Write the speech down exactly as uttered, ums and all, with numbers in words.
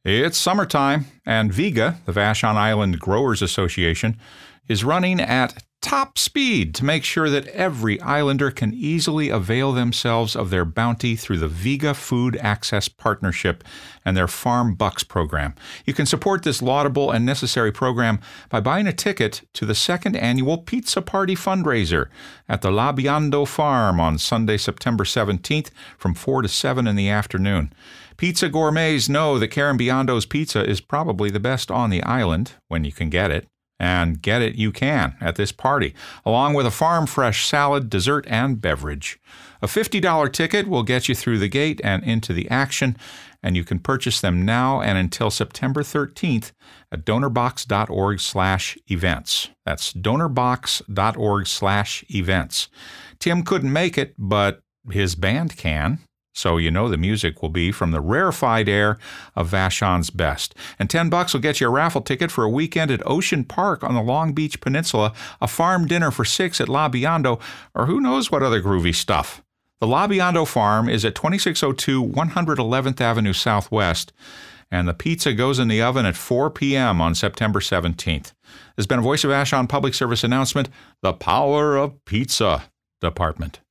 It's summertime, and Viga, the Vashon Island Growers Association, is running at top speed to make sure that every islander can easily avail themselves of their bounty through the Viga Food Access Partnership and their Farm Bucks program. You can support this laudable and necessary program by buying a ticket to the second annual Pizza Party fundraiser at the La Biondo Farm on Sunday, September seventeenth from four to seven in the afternoon. Pizza gourmets know that Karen Biondo's pizza is probably the best on the island when you can get it. And get it you can at this party, along with a farm-fresh salad, dessert, and beverage. A fifty dollars ticket will get you through the gate and into the action, and you can purchase them now and until September thirteenth at donorbox.org slash events. That's donorbox.org slash events. Tim couldn't make it, but his band can. So you know the music will be from the rarefied air of Vashon's best. And ten bucks will get you a raffle ticket for a weekend at Ocean Park on the Long Beach Peninsula, a farm dinner for six at La Biondo, or who knows what other groovy stuff. The La Biondo Farm is at twenty-six oh two one hundred eleventh Avenue Southwest, and the pizza goes in the oven at four p.m. on September seventeenth. There's been a Voice of Vashon public service announcement, the Power of Pizza Department.